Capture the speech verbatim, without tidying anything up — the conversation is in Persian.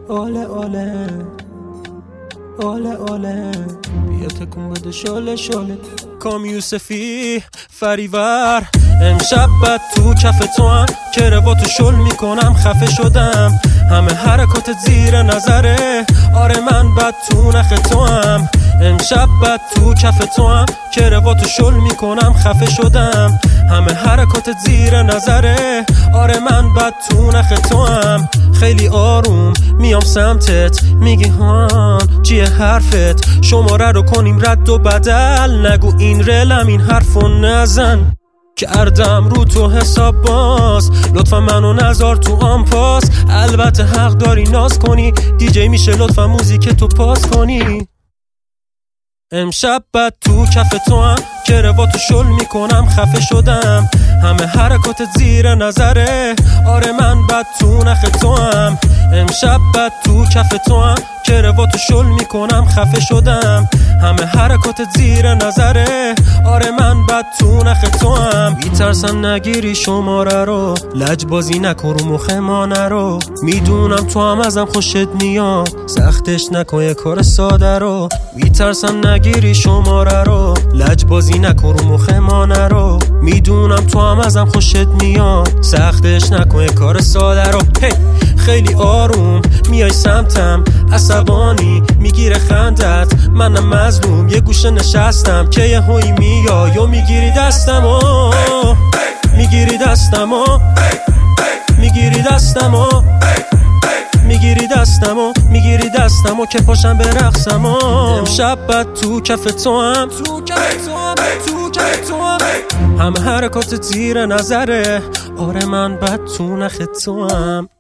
آله آله آله آله بیا تکون بده شاله شاله کام یوسفی فریور امشب بد تو کف تو هم که رواتو شل میکنم خفه شدم همه حرکات زیر نظره آره من بد تو نخ تو هم امشب بد تو کف تو هم که رواتو شل میکنم خفه شدم همه حرکات زیر نظره آره من بد تو نخ تو هم خیلی آروم میام سمتت میگی هان چیه حرفت شماره رو کنیم رد و بدل نگو این رلم این حرفو نزن کردم رو تو حساب باز لطفا منو نذار تو آنپاس البته حق داری ناز کنی دیجی میشه لطفا موزیک تو پاس کنی امشب بد تو کف تو هم که رواتو شل میکنم خفه شدم همه حرکات زیر نظره آره من بد تو نخ تو هم امشب بد تو کف تو هم که رواتو شل میکنم خفه شدم همه حرکات زیر نظره آره من بد تو نخ تو هم میترسم نگیری شماره رو لجبازی نکن رو مخ ما نرو میدونم تو هم ازم خوشت میاد سختش نکن یه کار ساده رو میترسم نگیری شماره رو لجبازی نکن رو مخ ما نرو میدونم تو هم ازم خوشت میاد سختش نکن یه کار ساده رو hey! خیلی آروم میای سمتم عصبانی میگیره خندت منم مظلوم یه گوشه نشستم که یه هوی میای و میگیری دستمو میگیری دستمو میگیری دستمو میگیری دستمو میگیری دستمو که پاشم برقصمو امشب بد تو کف تو هم تو کف تو هم تو کف تو هم همه حرکات زیر نظره آره من بد تو نخ تو هم